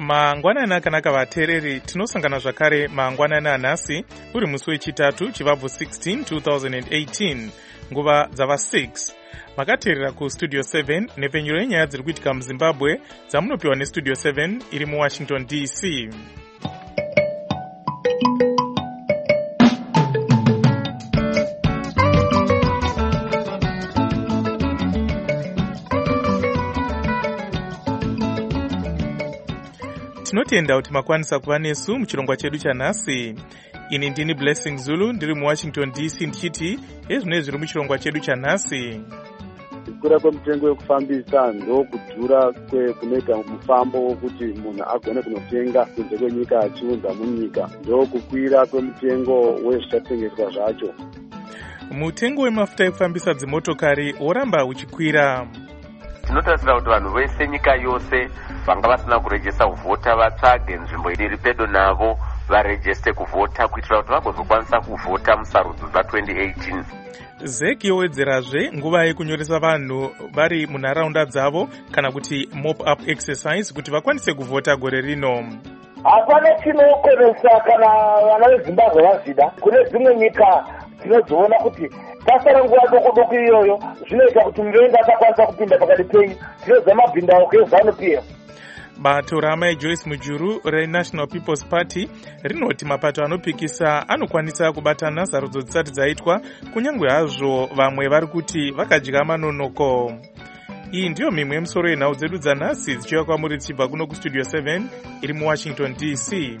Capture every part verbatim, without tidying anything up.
mangwanani akanaka vateereri, tinosangana zvakare mangwanani anhasi uri musi wechitatu chivabvu sixteen two thousand eighteen nguva dzava six. makateerera kustudio seven nepfenyuro yenyaya dziri kuitika muzimbabwe dzamunopiwa nestudio seven iri muwashington D C. tinotenda kuti makwanisa kuva nesu muchirongwa chedu chanhasi. ini ndini Blessing Zulu ndiri muwashington D C ndichiti ezvinoi zviri muchirongwa chedu chanhasi. kukura kwemutengo wekufambisa ndo kudhura kunoita mufambo wokuti munhu agone kunotenga kunze kwenyika achiunza munyika, ndo kukwira kwemutengo wezvichatengeswa zvacho. mutengo wemafuta ekufambisa dzimotokari woramba uchikwira. tinotarisira kuti vanhu vese nyika yose vanga vasina kurejesta kuvhota vatsvage nzvimbo iri pedo navo varejeste kuvhota kuitira kuti vagozokwanisa kuvhota musarudzo dza twenty eighteen. zeki yowedzerazve nguva yekunyoresa vanhu vari munharaunda dzavo kana kuti mop up exercise kuti vakwanise kuvhota gore rino. hapana chinokonesa kana vana vezimbabwe vazvida. kune dzimwe nyika tinozoona kuti pasara nguva doko doko iyoyo zvinoita kuti muvengi asakwanisa kupinda pakati penyu. tinoza mabhindauko ezanu P F. bato ramai Joyce Mujuru reNational People's Party rinoti mapato anopikisa anokwanisa kubatana sarudzo dzisati dzaitwa kunyange hazvo vamwe vari kuti vakadya manonoko. iyi ndiyo mimwe yemusoro yenhau dzedu dzanhasi dzichiuya kwamuri tichibva kuno kustudio seven iri muwashington D C.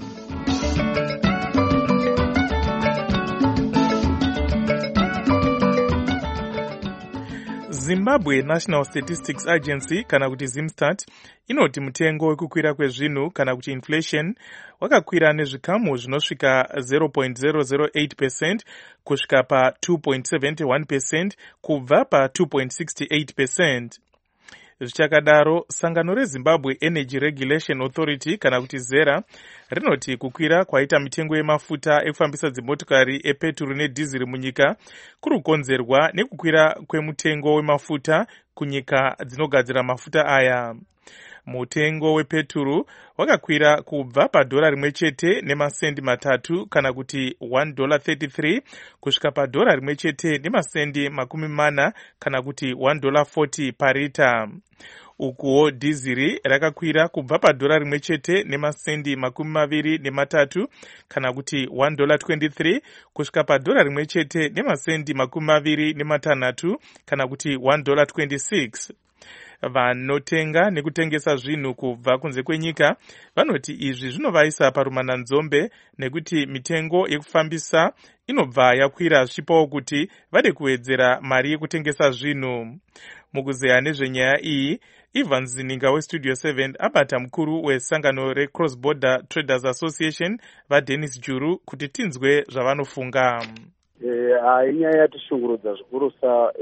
Zimbabwe National Statistics Agency kana kuti Zimstat inoti mutengo wekukwira kwezvinhu kana kuti inflation wakakwira nezvikamu zvinosvika zero point zero zero eight percent kusvika pa two point seven one percent kubva pa two point six eight percent. zvichakadaro sangano reZimbabwe Energy Regulation Authority kana kuti zera rinoti kukwira kwaita mitengo yemafuta ekufambisa dzimotokari epeturu nedhiziri munyika kuri kukonzerwa nekukwira kwemutengo wemafuta kunyika dzinogadzira mafuta aya. mutengo wepeturu wakakwira kubva padhora rimwe chete nemasendi matatu kana kuti one dollar thirty-three kusvika padhora rimwe chete nemasendi makumi mana kana kuti one dollar forty parita. ukuwo dhiziri rakakwira kubva padhora rimwe chete nemasendi makumi maviri nematatu kana kuti one dollar twenty-three kusvika padhora rimwe chete nemasendi makumi maviri nematanhatu kana kuti one dollar twenty-six. vanotenga nekutengesa zvinhu kubva kunze kwenyika vanoti izvi zvinovaisa parumananzombe nekuti mitengo yekufambisa inobva yakwira zvichipawo kuti vade kuwedzera mari yekutengesa zvinhu. mukuzeya nezvenyaya iyi Ivan Zininga westudio seven abata mukuru wesangano reCross Border Traders Association vaDennis Juru kuti tinzwe zvavanofunga. inyaya yatishungurudza zvikurusa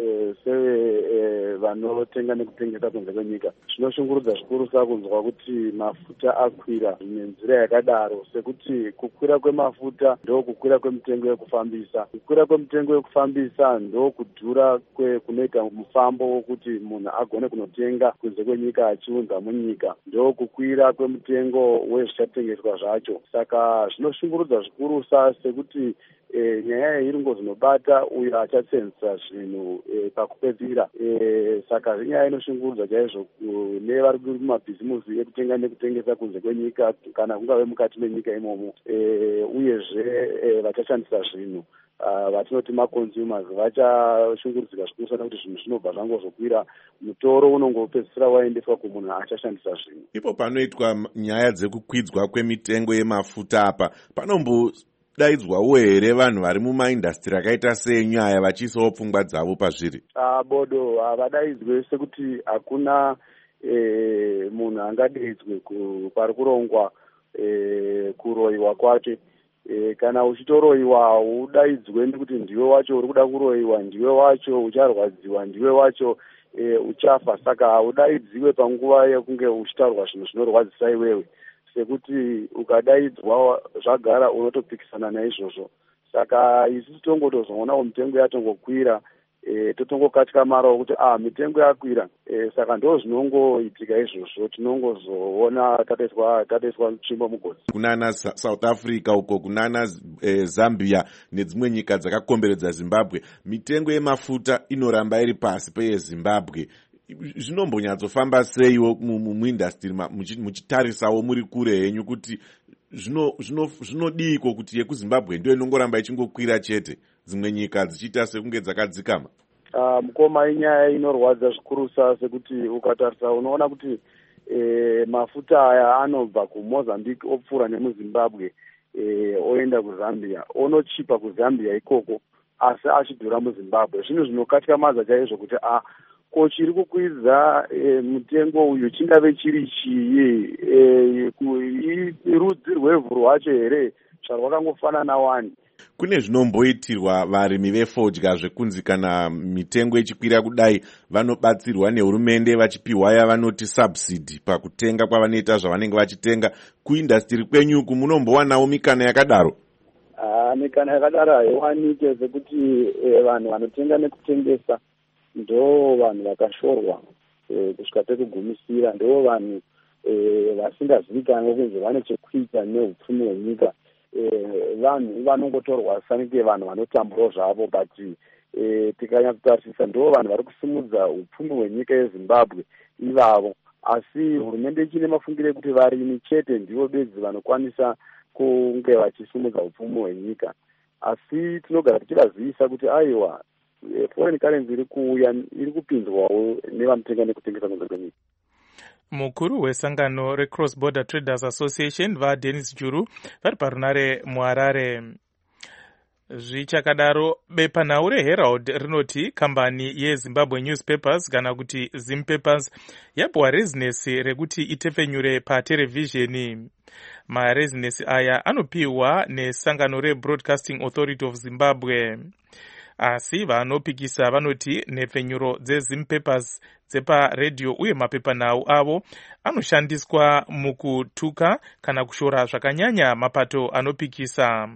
sevanotenga nekutengesa kunze kwenyika. zvinoshungurudza zvikurusa kunzwa kuti mafuta akwira nenzira yakadaro, sekuti kukwira kwemafuta ndo kukwira kwemitengo yekufambisa. kukwira kwemitengo yekufambisa ndo kudhura kunoita mufambo wokuti munhu agone kunotenga kunze kwenyika achiunza munyika, ndo kukwira kwemitengo wezvichatengeswa zvacho. saka zvinoshungurudza zvikurusa sekuti E, nyaya iri ngozvinobata uyo achatsenzisa zvinhu e, pakupedzira. E, saka inyaya inoshungurudza chaizvo nevari mumabhizimusi ekutenga nekutengesa kunze kwenyika kana kungave mukati menyika imomo. E, uyezve e, vachashandisa zvinhu vatinoti maconsumers vachashungurudzika zvikurusa nekuti zvinhu zvinobva zvangozokwira, mutoro unongopedzisira waendeswa kumunhu achashandisa zvinhu. ipo panoitwa nyaya dzekukwidzwa kwemitengo yemafuta apa panombo daidzwawo here vanhu vari mumaindastri akaita senyaya vachiisawo pfungwa dzavo pazviri? Uh, bodo havadaidzwe uh, sekuti hakuna e, munhu angadaidzwe pari kurongwa e, kuroyiwa kwake. E, kana uchitoroyiwa udaidzwe nekuti ndiwe wacho uri kuda kuroyiwa, ndiwe wacho ucharwadziwa, ndiwe wacho e, uchafa. saka haudaidziwe panguva yekunge uchitaurwa zvinhu zvinorwadzisa iwewe, sekuti ukadaidzwa zvagara unotopikisana naizvozvo. saka isusu tongotozoona mitengo yatongokwira e, totongokatyamarawo kuti ah mitengo yakwira, e, saka ndo zvinongoitika izvozvo. Tinongozoona tatoiswa tatoiswa tsvimbo mugodzi kunana South Africa uko kunana eh, Zambia nedzimwe nyika dzakakomberedza Zimbabwe. Mitengo yemafuta inoramba iri pasi peyeZimbabwe. Zvinombonyatsofamba seiwo muindastry muchitarisawo muri kure henyu kuti zvinodiko kuti yekuZimbabwe ndio inongoramba ichingokwira chete, dzimwe nyika dzichiita sekunge dzakadzikama? Uh, mukoma inyaya inorwadza zvikurusa sekuti ukatarisa unoona kuti e, mafuta aya anobva kuMozambique opfuura nemuZimbabwe e, oenda kuZambia, onochipa kuZambia ikoko asi achidhura muZimbabwe. Zvinhu zvinokatyamadza chaizvo kuti a ko chiri kukwidza e, mutengo uyu chingave chiri chii, e, rudzi rwevhu rwacho here zvarwakangofanana wani. Kune zvinomboitirwa varimi vefodya zvekunzi kana mitengo ichikwira kudai vanobatsirwa nehurumende vachipiwa yavanoti subsidy pakutenga kwavanoita zvavanenge vachitenga. Kuindastry kwenyuku munombowanawo mikana yakadaro? Ah, mikana yakadaro haiwanike sekuti e, vanhu vanotenga nekutengesa ndo vanhu vakashorwa e, kusvika pekugumisira, ndo vanhu e, vasingazivikanwi kunzi vane chekuita neupfumi hwenyika. Vanhu vanongotorwa sanike vanhu vanotambura zvavo, but e, tikanyatsotarisisa ndo vanhu vari kusimudza upfumi hwenyika yeZimbabwe ivavo. Asi hurumende ichine mafungiro ekuti varimi chete ndivo bedzi vanokwanisa kunge vachisimudza upfumi hwenyika. Asi tinogara tichivazivisa kuti aiwa e, foreign currency iri kuuya iri kupinzwawo nevanotenga nekutengesa kunze kwenyika. Mukuru wesangano reCross Border Traders Association vaDennis Juru vari parunare muHarare. Zvichakadaro, bepanhau reHerald rinoti kambani yeZimbabwe Newspapers kana kuti Zim Papers yapiwa rezinesi rekuti itepfenyure paterevhizheni. Marezinesi aya anopiwa nesangano reBroadcasting Authority of Zimbabwe. Asi vanopikisa vanoti nhepfenyuro dzeZim Papers dzeparedhiyo uye mapepanhau avo anoshandiswa mukutuka kana kushora zvakanyanya mapato anopikisa.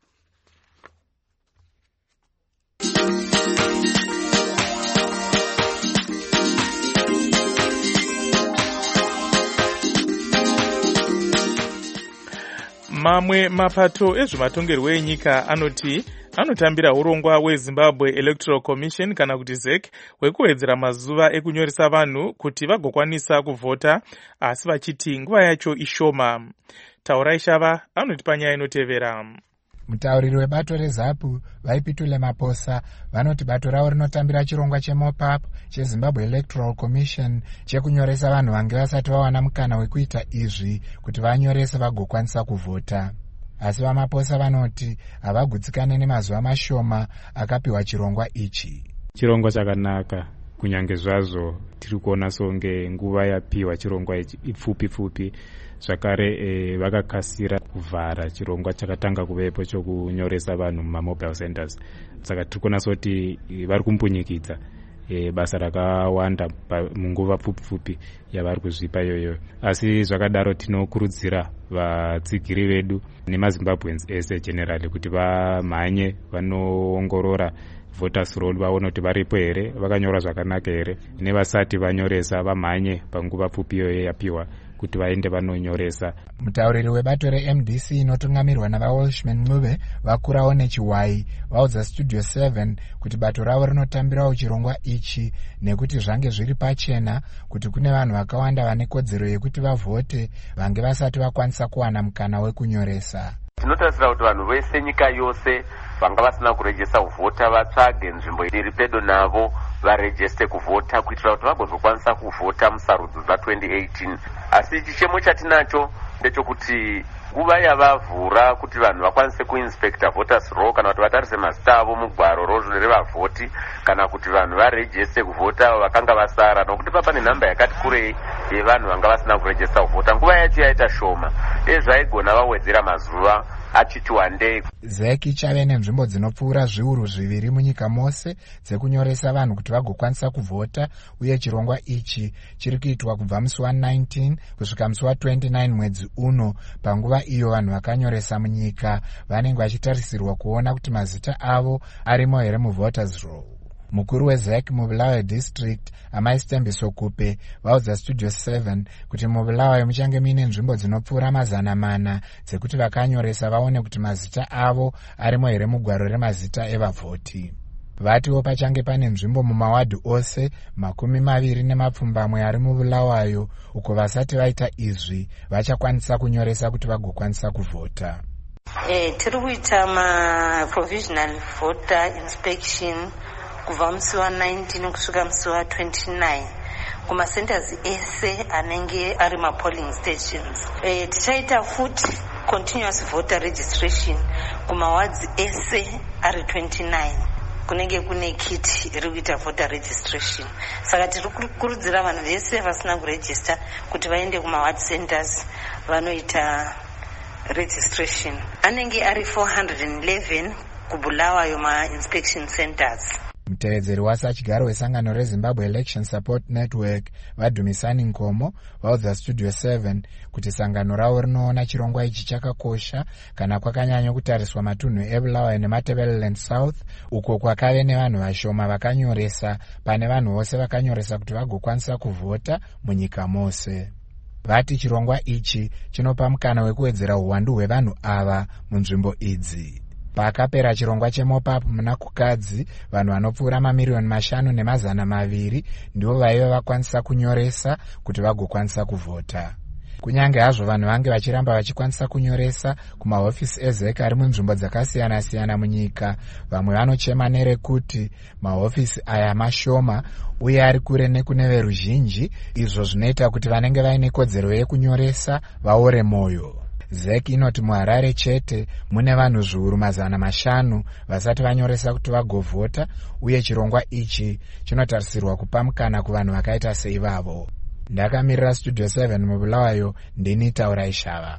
Mamwe mapato ezvematongerwo enyika anoti anotambira urongwa hweZimbabwe Electoral Commission kana kuti Z E C hwekuwedzera mazuva ekunyoresa vanhu kuti vagokwanisa kuvhota, asi vachiti nguva yacho ishoma. Taurai Shava anoti panyaya inotevera. Mutauriri webato reZAPU vaipitule Maposa vanoti bato ravo rinotambira chirongwa chemopap cheZimbabwe Electoral Commission chekunyoresa vanhu vange vasati vawana mukana wekuita izvi kuti vanyorese vagokwanisa kuvhota. Asi vaMaposa vanoti havagutsikane nemazuva mashoma akapiwa chirongwa ichi. Chirongwa chakanaka kunyange zvazvo tiri kuona songe nguva yapiwa chirongwa ichi ipfupi pfupi. Zvakare e, vakakasira kuvhara chirongwa chakatanga kuvepo chokunyoresa vanhu mumamobile centers. Saka tiri kuona soti vari kumbunyikidza e, basa rakawanda munguva pfupi pfupi yavari kuzvipa iyoyo. Asi zvakadaro tinokurudzira vatsigiri vedu nemaZimbabweans ese generally kuti vamhanye vanoongorora voters roll vaone kuti varipo here, vakanyora zvakanaka here, nevasati vanyoresa vamhanye panguva pfupi iyoyo yapiwa kuti vaende vanonyoresa. Mutauriri webato reM D C inotungamirwa navaWelshman Ncube vakurawo nechiwai vaudza Studio seven kuti bato ravo rinotambirawo chirongwa ichi nekuti zvange zviri pachena kuti kune vanhu vakawanda vane kodzero yekuti vavhote vange vasati vakwanisa kuwana mukana wekunyoresa. Tinotarisira kuti vanhu vese nyika yose vanga vasina kurejesta kuvhota vatsvage nzvimbo iri pedo navo varejeste kuvhota kuitira kuti vagozokwanisa kuvhota musarudzo dza twenty eighteen. Asi chichemo chatinacho ndechekuti nguva yavavhura kuti vanhu vakwanise kuinspecta voters roll kana kuti vatarise mazita avo mugwaro revavhoti kana kuti vanhu varejeste kuvhota vakanga vasara, nokuti papa nenhamba yakati kurei yevanhu vanga vasina kurejesta kuvhota, nguva yacho yaita shoma. Ezvaigona vawedzera mazuva achiti wandei. Z E C ichave nenzvimbo dzinopfuura zviuru zviviri munyika mose dzekunyoresa vanhu kuti vagokwanisa kuvhota, uye chirongwa ichi chiri kuitwa kubva musi wa nineteen kusvika musi wa twenty-nine mwedzi uno, panguva iyo vanhu vakanyoresa munyika vanenge vachitarisirwa kuona kuti mazita avo arimo here muvoters roll. mukuru wezek mubulawayo district amai Stembiso Kupe vaudza Studio seven kuti mubulawayo muchange muine nzvimbo dzinopfuura mazana mana dzekuti vakanyoresa vaone kuti mazita avo arimo here mugwaro remazita evavhoti. Vatiwo pachange pane nzvimbo mumawadhi ose makumi maviri nemapfumbamwe ari mubulawayo uko vasati vaita izvi vachakwanisa kunyoresa kuti vagokwanisa kuvhota. Eh, tiri kuita ma provisional voter inspection kubva musi wa nineteen kusvika musi wa twenty-nine kuma centers ese anenge ari ma polling stations. Eh, tichaita futi continuous voter registration kuma wards ese ari twenty-nine kunenge kune kiti iri kuita voter registration. Saka tiri kukurudzira vanhu vese vasina kuregister kuti vaende kuma ward centers vanoita registration. Anenge ari four hundred eleven kubulawayo ma inspection centers. Mutevedzeri wasachigaro wesangano reZimbabwe Election Support Network vaDhumisani Nkomo vaudza Studio seven kuti sangano ravo rinoona chirongwa ichi chakakosha kana kwakanyanya kutariswa matunhu eBulawayo neMatabeleland South uko kwakave nevanhu vashoma vakanyoresa pane vanhu vose vakanyoresa kuti vagokwanisa kuvhota munyika mose. Vati chirongwa ichi chinopa mukana wekuwedzera uwandu hwevanhu ava munzvimbo idzi. Pakapera chirongwa cheMopapu muna kukadzi, vanhu vanopfuura mamiriyoni mashanu nemazana maviri ndivo vaiva vakwanisa kunyoresa kuti vagokwanisa kuvhota. Kunyange hazvo vanhu vange vachiramba vachikwanisa kunyoresa kumahofisi ezek ari munzvimbo dzakasiyana siyana munyika, vamwe vanochema nerekuti mahofisi aya mashoma uye ari kure nekune veruzhinji, izvo zvinoita kuti vanenge vaine kodzero yekunyoresa vaore moyo. Zek inoti muHarare chete mune vanhu zviuru mazana mashanu vasati vanyoresa kuti vagovhota, uye chirongwa ichi chinotarisirwa kupa mukana kuvanhu vakaita seivavo. Ndakamirira Studio seven mubulawayo, ndini Taurai Shava.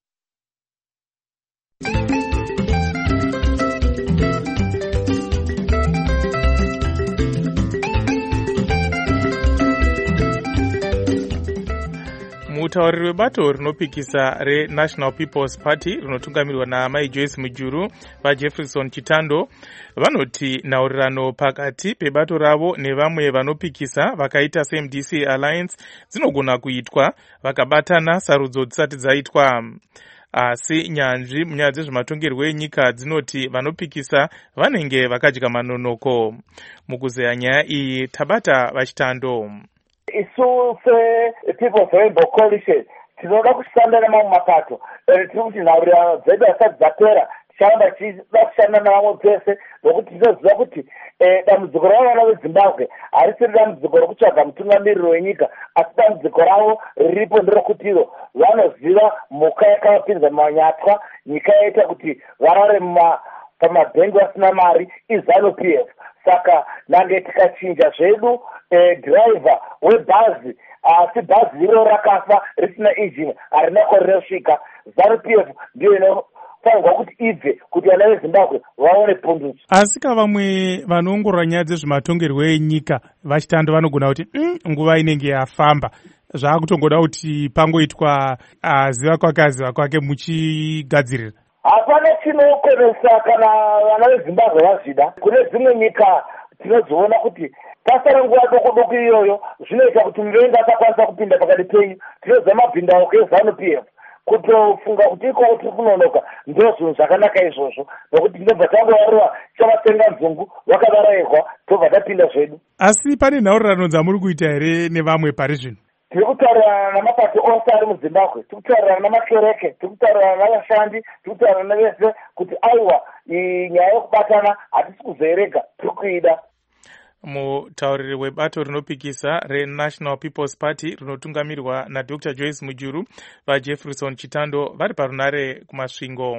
Mutauriri webato rinopikisa reNational People's Party rinotungamirwa naMai Joyce Mujuru vaJefferson Chitando vanoti nhaurirano pakati pebato ravo nevamwe vanopikisa vakaita seM D C Alliance dzinogona kuitwa vakabatana sarudzo dzisati dzaitwa. Asi nyanzvi munyaya dzezvematongerwo enyika dzinoti vanopikisa vanenge vakadya manonoko. Mukuzeya nyaya iyi tabata vaChitando. Isu se-People's Rainbow Coalition tinoda kushanda namamwe mapato, tiri kuti nhaurirano dzedu hasati dzapera tichiramba tichida kushanda navamwe pese, nokuti tinoziva kuti dambudziko ravana veZimbabwe harisiri dambudziko rokutsvaga mutungamiriri wenyika, asi dambudziko ravo riripo nderokutiro vanoziva mhuka yakavapinza mumanyatwa, nyika yaita kuti varare pamabhengi vasina mari, iZanu P F. Saka nange tikachinja zvedu eh, driver webhazi, asi bhazi iro rakafa risina engine harina korera kusvika, ZANU P F ndiyo inofanirwa kuti ibve kuti vana veZimbabwe vaone pundutso. Asi kavamwe vanoongorora nyaya dzezvematongerwo enyika vaChitando vanogona kuti mm, nguva inenge yafamba, zvaakutongoda kuti pangoitwa uh, ziva kwake aziva kwake muchigadzirira. Hapana chinokonesa kana vana veZimbabwe vazvida. Kune dzimwe nyika tinodziona kuti pasara nguva doko doko iyoyo zvinoita kuti muvengi asakwanisa kupinda pakati penyu. Tinoziva mabhindauko eZANU P F. Kutofunga kuti ikoko tiri kunonoka ndo zvinhu zvakanaka izvozvo, nokuti tinobva tangovarova chavatenga nzungu vakavarayirwa tobva tapinda zvedu. Asi pane nhaurirano dzamuri kuita here nevamwe pari zvino? Tiri kutaurana namapato ose ari muZimbabwe, tiri kutaurana namakereke, tiri kutaurana navashandi, tiri kutaurana nevese kuti aiwa nyaya yokubatana hatisi kuzoerega, tiri kuida. Mutauriri webato rinopikisa reNational People's Party rinotungamirwa naDr Joyce Mujuru vaJefferson Chitando vari parunare kumasvingo.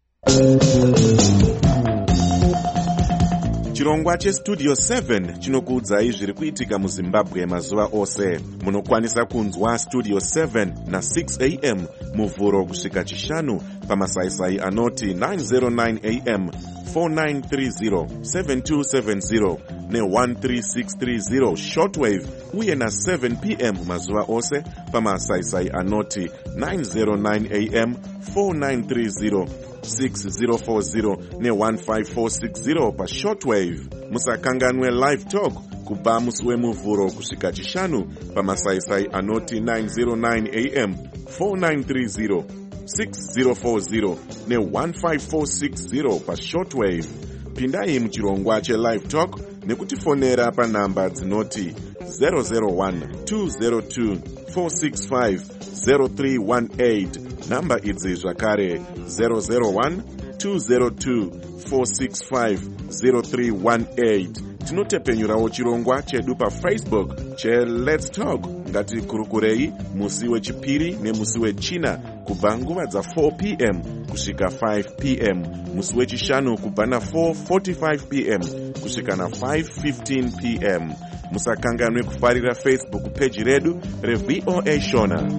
Chirongwa cheStudio seven chinokuudzai zviri kuitika muZimbabwe mazuva ose. Munokwanisa kunzwa Studio seven na six a m muvhuro kusvika chishanu pamasaisai anoti nine oh nine a m, four nine three zero seven two seven zero ne one three six three zero shortwave uye na seven p m mazuva ose pamasaisai anoti nine oh nine a m four nine three zero six zero four zero ne one five four six zero pa shortwave. Musakanganwe live talk kubva musi wemuvhuro kusvika chishanu pamasaisai anoti nine oh nine a m four nine three zero six zero four zero ne one five four six zero pa shortwave. Pindai muchirongwa che live talk nekutifonera pa namba dzinoti zero zero one two zero two four six five zero three one eight. Namba idzi zvakare zero zero one two zero two four six five zero three one eight. Tinotepenyurawo chirongwa chedu pa Facebook che Let's Talk ngati kurukurei musi wechipiri nemusi wechina kubva nguva dza four p m kusvika five p m, musi wechishanu kubva na four forty-five p m kusvika na five fifteen p m. Musakanganwe kufarira Facebook page redu reV O A Shona.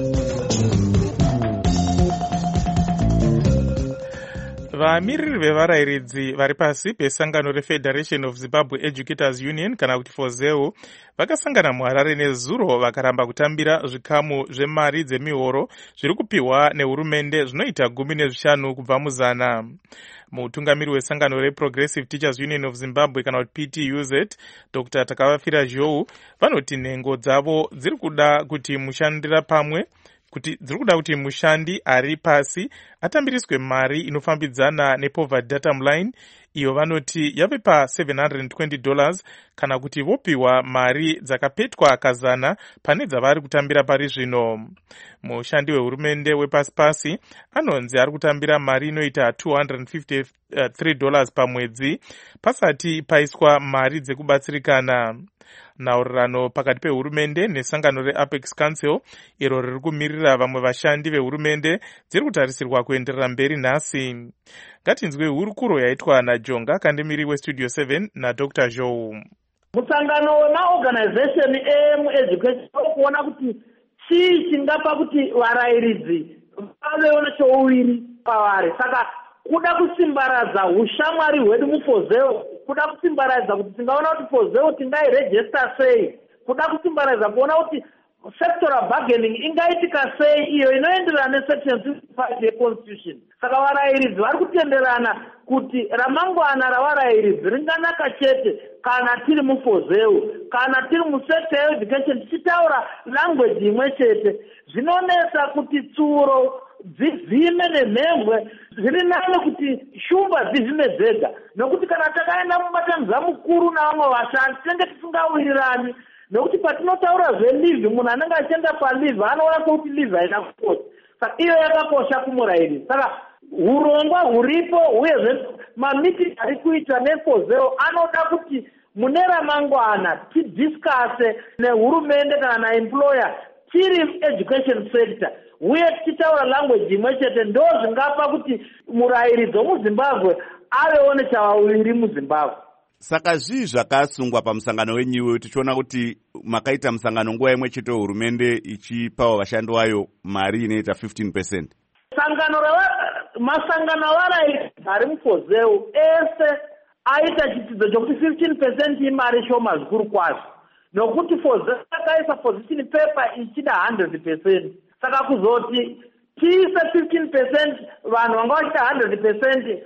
Vamiriri vevarairidzi vari pasi pesangano reFederation of Zimbabwe Educators Union kana kuti FOZEU vakasangana muHarare nezuro vakaramba kutambira zvikamu zvemari dzemihoro zviri kupiwa nehurumende zvinoita gumi nezvishanu kubva muzana. Mutungamiri wesangano reProgressive Teachers Union of Zimbabwe kana kuti P T U Z Doctor Takavafira Zhou vanoti nhengo dzavo dziri kuda kuti mushandira pamwe kuti dziri kuda kuti mushandi ari pasi atambiriswe mari inofambidzana nepoverty datum line iyo vanoti yave pa seven hundred twenty dollars kana kuti vopiwa mari dzakapetwa kazana pane dzavari kutambira pari zvino. Mushandi wehurumende wepasi pasi anonzi ari kutambira mari inoita two hundred fifty-three dollars pamwedzi pasati paiswa mari dzekubatsirikana. Nhaurirano pakati pehurumende nesangano reApex Council iro riri kumirira vamwe vashandi vehurumende dziri kutarisirwa kuenderera mberi nhasi. Ngatinzwe hurukuro yaitwa naJonga Kandemiri weStudio seven naDr Zhou. Musangano wemaorganization emueducation kuona kuti chii chingapa kuti varairidzi vavewo nechouviri pavari. Saka kuda kusimbaradza ushamwari hwedu muFOZEU, kuda kusimbaradza kuti tingaona kuti FOZEU tingairegister sei, kuda kusimbaradza kuona kuti sectoral bargaining ingaitika sei iyo inoenderana nesection fifty-five yeconstitution. Saka varairidzi vari kutenderana kuti ramangwana ravarairidzi ringanaka chete kana tiri muFOZEU, kana tiri musekta yeeducation tichitaura language imwe chete. Zvinonesa kuti tsuro dzivhime nemhembwe zviri nane kuti shumba dzivhime dzega, nokuti kana takaenda mubatanidza mukuru navamwe vashandi tinenge tisingawirirani, nokuti patinotaura zvelive munhu anenge achienda palive anoona kuti live haina kukosha. Saka iyo yakakosha kumurairidzi. Saka urongwa huripo uyezve mamiti ari kuita neFOZEU anoda kuti mune ramangwana tidiscuse nehurumende kana naemployer tiri education sector uye tichitaura language imwe chete, ndo zvingapa kuti murairidzi womuZimbabwe avewo nechavaviri muZimbabwe. Saka zvii zvakasungwa pamusangano wenyuwe tichiona kuti makaita musangano nguva imwe chete hurumende ichipawo vashandi vayo mari inoita fifteen percent? Sangano masangano avaraidzi ari muFOZEU ese aita chitidzo chokuti fifteen percent imari shoma zvikuru kwazvo, nokuti FOZEU akaisa position paper ichida one hundred percent. Saka kuzoti tiise fifteen percent vanhu vanga vachita one hundred percent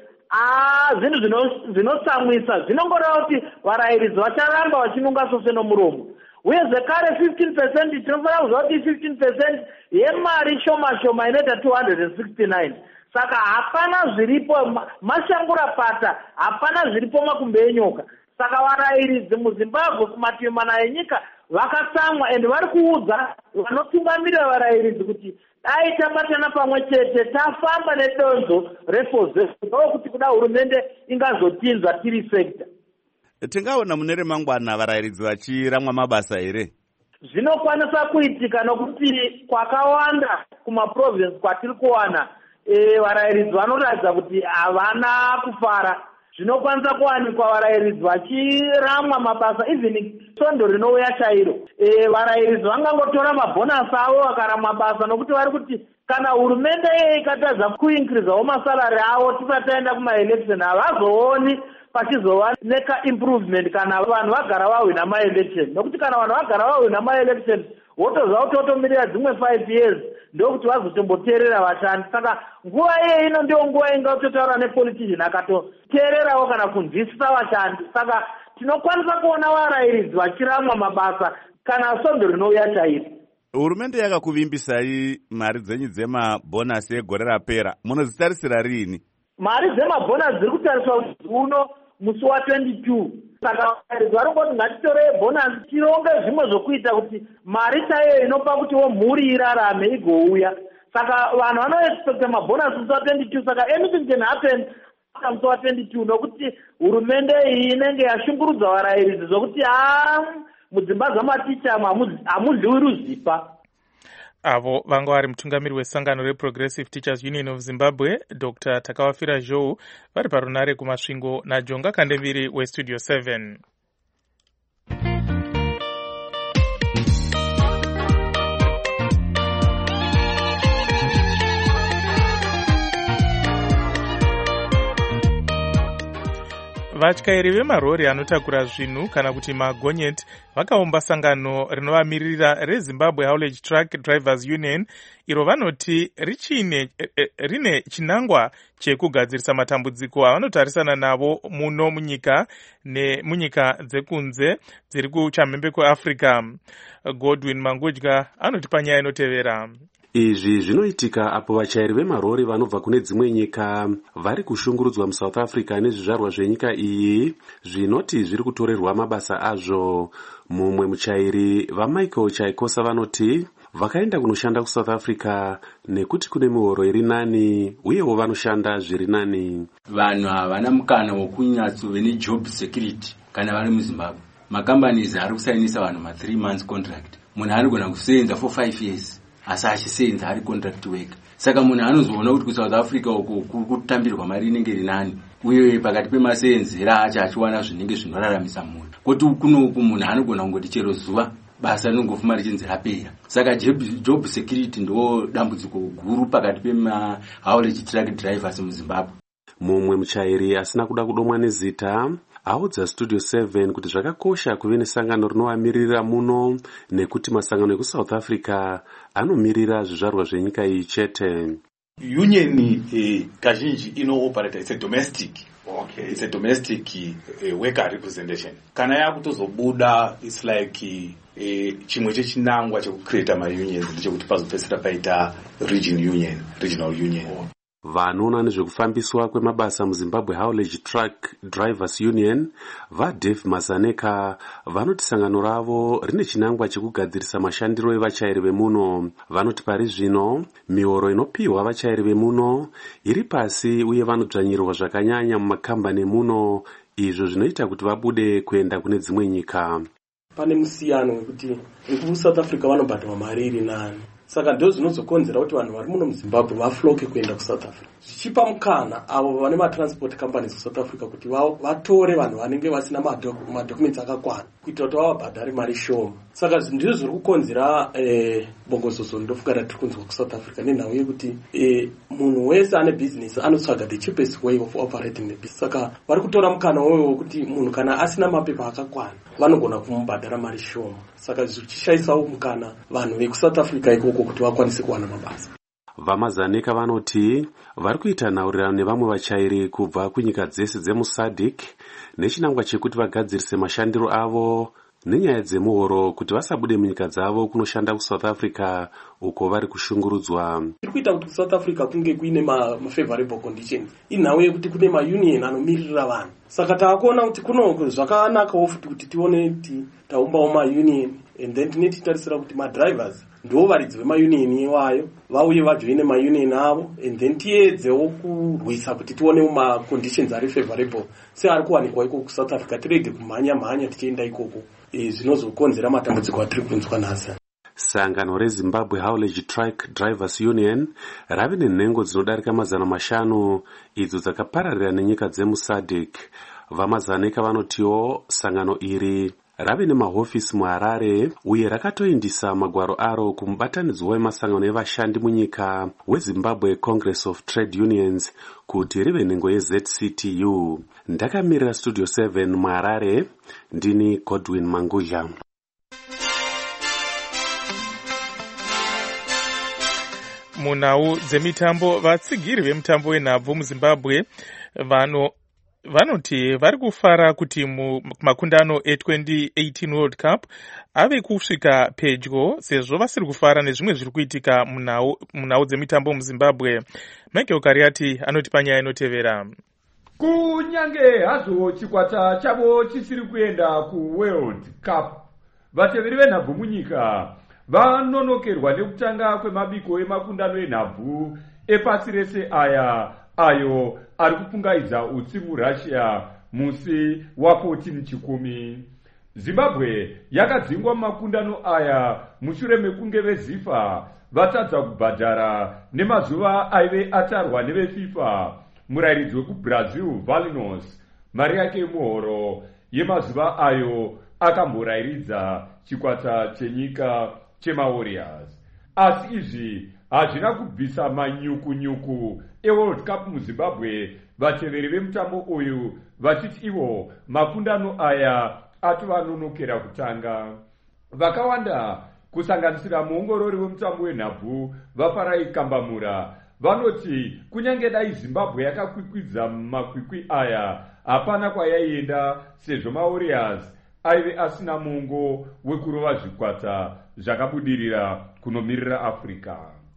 ah zvinhu zvinotsamwisa. Zvinongoreva kuti varairidzi vacharamba vachinunga sose nomuromo. Uye zvekare fifteen percent tinofanira kuziva kuti fifteen percent yemari shoma shoma inoita two hundred sixty-nine. Saka hapana zviripo mashangura pata, hapana zviripo makumbe enyoka. Saka varairidzi muZimbabwe kumativi mana enyika vakatsamwa ende vari kuudza vanotungamirira varairidzi kuti dai tabatana pamwe chete tafamba nedonzo reFOZEU ndokuti kuda hurumende ingazotinzwa tiri sekta. Tingaona mune remangwana varairidzi vachiramwa mabasa here? Zvinokwanisa kuitika nokuti kwakawanda kumaprovince kwatiri kuwana e, varairidzi vanoratidza kuti havana kufara. zvinokwanisa kuwanikwa varayiridzi vachiramwa mabasa even svondo rinouya chairo. E, varayiridzi vangangotora mabhonasi avo vakaramwa basa nokuti vari kuti kana hurumende ikatadza kuinkirizawo masalari avo tisati taenda kumaelection havazooni pachizova neka-improvement kana vanhu vagara vahwina maelection. Nokuti kana vanhu vagara vahwina maelection wotoziva kuti wotomirira dzimwe five years ndokuti vazotomboteerera vashandi. Saka nguva iye ino ndiyo nguva ingatotaura nepolitician akatoteererawo kana kunzwisisa vashandi. Saka tinokwanisa kuona varayiridzi vachiramwa mabasa kana svondo rinouya chairo. Hurumende yakakuvimbisai mari dzenyu dzemabhonasi egore rapera, munozitarisira rini? Mari dzemabhonasi dziri kutariswa uno musi wa twenty-two. Saka varayiridzi vari kuti ngatitorei bhonasi tironge zvimwe zvokuita kuti mari chaiyo inopa kuti wo mhuri irarame igouya. Saka vanhu vanoexpecta mabhonasi musi wa twenty-two. Saka anything can happen musi wa twenty-two nokuti hurumende iyi inenge yashungurudza varayiridzi zvokuti haa mudzimba dzamaticha hamudliwi ruzipa. Avo vanga vari mutungamiri wesangano reProgressive Teachers Union of Zimbabwe Doctor Takawafira Zhou vari parunare kumasvingo naJonga Kandemiri weStudio seven. Vatyairi vemarori anotakura zvinhu kana kuti magonyeti vakaumba sangano rinovamirira reZimbabwe Haulage Truck Drivers Union iro vanoti richine rine chinangwa chekugadzirisa matambudziko avanotarisana navo muno munyika nemunyika dzekunze dziri kuchamhembe kweAfrica. Godwin Mangudya anoti panyaya inotevera. Izvi zvinoitika apo vachairi vemarori vanobva kune dzimwe nyika vari kushungurudzwa muSouth Africa nezvizvarwa zvenyika iyi zvinoti zviri kutorerwa mabasa azvo. Mumwe muchairi vaMichael Chaikosa vanoti vakaenda kunoshanda kuSouth Africa nekuti kune mihoro iri nani uyewo vanoshanda zviri nani. Vanhu havana mukana wokunyatsove nejob security kana vari muZimbabwe. Makambanizi ari kusainisa vanhu ma three months contract. Munhu anogona kusenza for five years. Asi achisenza ari contract worker. Saka munhu anozoona kuti kuSouth Africa uko kutambirwa mari inenge iri nani uye pakati pemasenzera acho achiwana zvinenge zvinoraramisa munhu. Kuti kunoku munhu anogona kungoti chero zuva basa rinongofuma richinzi rapera. Saka job security ndo dambudziko guru pakati pema haulage truck drivers muZimbabwe. Mumwe muchairi asina kuda kudomwa nezita audza Studio seven kuti zvakakosha kuve nesangano rinovamirira muno nekuti masangano ekuSouth Africa anomirira zvizvarwa zvenyika iyi chete. Union eh, kazhinji inooperator, it's a domestic. Okay. It's a domestic uh, worker representation. Kana yakutozobuda it's like uh, chimwe chechinangwa chekucreata maunions ndechekuti pazopedzisira paita region union, regional union. Oh. Vanoona nezvekufambiswa kwemabasa muZimbabwe Haulage Truck Drivers Union vaDave Mazaneka vanoti sangano ravo rine chinangwa chekugadzirisa mashandiro evachairi vemuno. Vanoti pari zvino mihoro inopiwa vachairi vemuno iri pasi uye vanodzvanyirwa zvakanyanya mumakambani emuno, izvo zvinoita kuti vabude kuenda kune dzimwe nyika. Pane musiyano wekuti vekuSouth Africa vanobhadharwa mari iri nani. Saka ndo zvinozokonzera kuti vanhu vari muno muZimbabwe vafloke kuenda kuSouth Africa. Zvichipa mukana avo vane matransport companies kuSouth Africa kuti vatore vanhu vanenge vasina madocuments akakwana kuitira kuti vavabhadhare mari shoma. Saka ndizvo zviri kukonzera eh, bongozozo ndofunga ratiri kunzwa kuSouth Africa nenhau yekuti eh, munhu wese ane business anotsvaga the cheapest way of operating the business. Saka vari kutora mukana wowo wokuti munhu kana asina mapepa akakwana vanogona kumubhadhara mari shoma. Saka zvichishaisawo mukana vanhu vekuSouth Africa ikoko kuti vakwanise kuwana mabasa. VaMazaneka vanoti vari kuita nhaurirano nevamwe vachairi kubva kunyika dzese dzemuSADC nechinangwa chekuti vagadzirise mashandiro avo nenyaya dzemuhoro kuti vasabude munyika dzavo kunoshanda kuSouth Africa uko vari kushungurudzwa. Tiri kuita kuti South Africa kunge kuine mafavorable conditions inhau yekuti kune maunion anomirira vanhu. Saka taakuona kuti kuno zvakanakawo futi kuti tione kuti taumbawo maunion and then tine titarisira kuti madrivers ndo varidzi vemaunion iwayo vauye vajoine maunion avo and then tiedzewo kurwisa kuti tione maconditions ari favorable seari kuwanikwa ikoko kuSouth Africa, tirege kumhanya mhanya tichienda ikoko. E, zvinozokonzera matambudziko atiri kunzwa nhasi. sangano rezimbabwe haulage truck drivers union rave nenhengo dzinodarika mazana mashanu idzo dzakapararira nenyika dzemusadek. Vamazaneka vanotiwo sangano iri rave nemahofisi muharare uye rakatoindisa magwaro aro kumubatanidzwa wemasangano evashandi munyika wezimbabwe congress of trade unions kuti rive nhengo yez c t u. Ndakamirira studio seven muharare, ndini Godwin Mangudya. Munhau dzemitambo, vatsigiri vemutambo wenhabvu muzimbabwe vano vanoti vari kufara kuti mumakundano e-twenty eighteen World Cup ave kusvika pedyo, sezvo vasiri kufara nezvimwe zviri kuitika munhau dzemitambo muzimbabwe. Michael Kariati anoti panyaya inotevera. Kunyange hazvo chikwata chavo chisiri kuenda kuWorld Cup, vateveri venhabvu munyika vanonokerwa nekutanga kwemabiko emakundano enhabvu epasi rese aya ayo ari kupungaidza utsi muRussia musi wa14 chikumi. Zimbabwe yakadzingwa mumakundano aya mushure mekunge vezifa vatadza kubhadhara nemazuva aive atarwa nevefifa murairidzi wekubrazil Valinos mari yake yemuhoro yemazuva ayo akamborairidza chikwata chenyika chemawarriors. Asi izvi hazvina kubvisa manyukunyuku eWorld Cup muZimbabwe, vateveri vemutambo uyu vachiti ivo makundano aya atovanonokera kutanga. Vakawanda kusanganisira muongorori wemutambo wenhabvu vafarai Kambamura vanoti kunyange dai Zimbabwe yakakwikwidza mumakwikwi aya hapana kwayaienda, sezvo mawarriors aive asina mungo wekurova zvikwata zvakabudirira kunomirira Africa.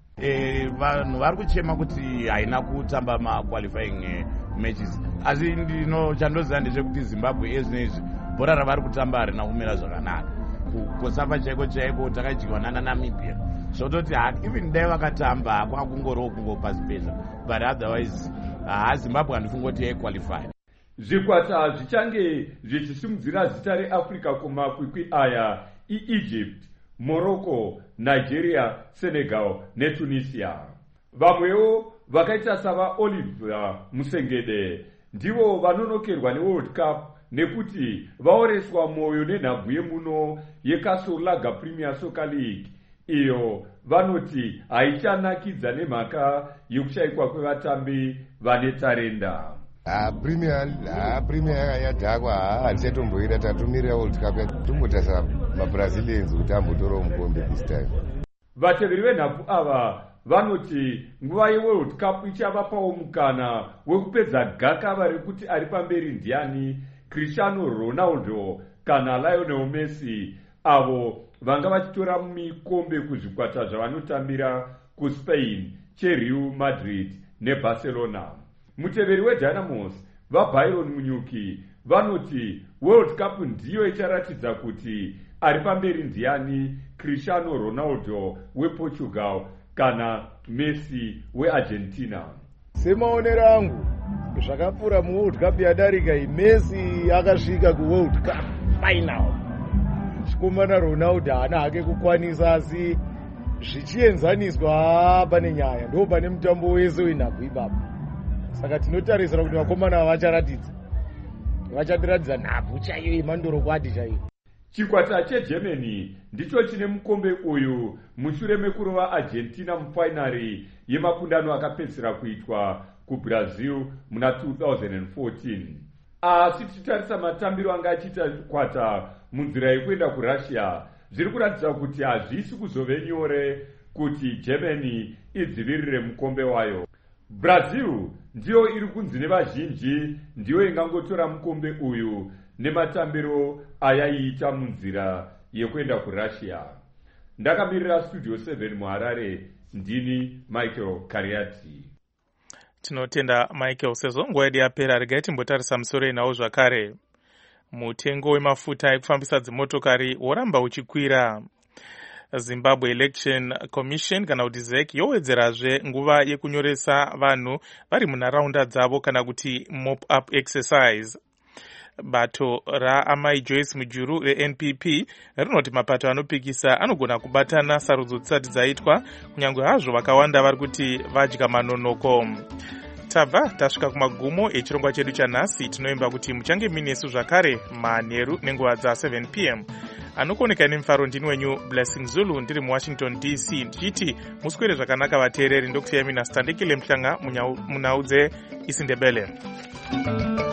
E, vanhu vari kuchema kuti haina kutamba maqualifying matches, asi ndino chandoziva ndezvekuti Zimbabwe ezvinezvi bhora ravari kutamba harina kumira zvakanaka. Kukosafa chaiko chaiko takadyiwa nana Namibia, zvototi even dai vakatamba hakwa kungorowo kungopa special, but otherwise ha Zimbabwe handifungoti yaiqualify. Zvikwata zvichange zvichisimudzira zita reAfrica kumakwikwi aya iEgypt, Morocco, Nigeria, Senegal neTunisia. Vamwewo vakaita sava Oliver Musengede ndivo vanonokerwa neWorld Cup nekuti vaoreswa mwoyo nenhabvu yemuno yeKasolaga Premier Soccer League, iyo vanoti haichanakidza nemhaka yekushayikwa kwevatambi vane tarenda. Ah, Premier, ah, Premier yadhakwa hatichatomboira tatumirira World Cup tombotasa maBrazilians kuti ambotoro mukombe this time. Vateveri venhabvu ava vanoti nguva yeWorld Cup ichavapawo mukana wekupedza gakava rekuti ari pamberi ndiani, Cristiano Ronaldo kana Lionel Messi, avo vanga vachitora mikombe kuzvikwata zvavanotambira kuSpain, cheReal Madrid neBarcelona. Muteveri weDynamos vaByron Munyuki vanoti World Cup ndiyo icharatidza kuti ari pamberi ndiani, Cristiano Ronaldo wePortugal kana Messi weArgentina. Semaonero angu zvakapfuura muWorld Cup yadarika iyi, Messi akasvika kuWorld Cup final, chikomana Ronaldo haana hake kukwanisa, asi zvichienzaniswa pane nyaya ndo pane mutambo wese wenhabvu ipapo. Saka tinotarisira kuti vakomana vacharatidza vachatiratidza nhabvu chaiyo yemandorokwati chaiyo. Chikwata cheGermany ndicho chine mukombe uyu mushure mekurova Argentina mufainari yemakundano akapedzisira kuitwa kuBrazil muna two thousand fourteen. Asi tichitarisa matambiro anga achiita kwata munzira yekuenda kuRussia, zviri kuratidza kuti hazvisi kuzove nyore kuti Germany idzivirire mukombe wayo. Brazil ndiyo iri kunzi nevazhinji ndiyo ingangotora mukombe uyu nematambiro ayaiita munzira yekuenda kuRussia. Ndakamirira studio seven muHarare, ndini Michael Kariati. Tinotenda Michael, sezvo nguva yedu yapera, regai timbotarisa musoro inawo zvakare. Mutengo wemafuta ekufambisa dzimotokari woramba uchikwira. Zimbabwe Election Commission kana kuti Z E C yowedzerazve nguva yekunyoresa vanhu vari munharaunda dzavo kana kuti mop up exercise. bato raamai Joyce Mujuru re-N P P rinoti mapato anopikisa anogona kubatana sarudzo dzisati dzaitwa, kunyange hazvo vakawanda vari kuti vadya manonoko. Tabva tasvika kumagumo echirongwa chedu chanhasi. Tinoimba kuti muchange minesu zvakare manheru nenguva dza seven p m anokoneka nemufaro. Ndini wenyu Blessing Zulu ndiri muWashington D C ndichiti muswere zvakanaka vateereri. Ndokusiyai mina Standekile Mhlanga munhau dzeIsindebele.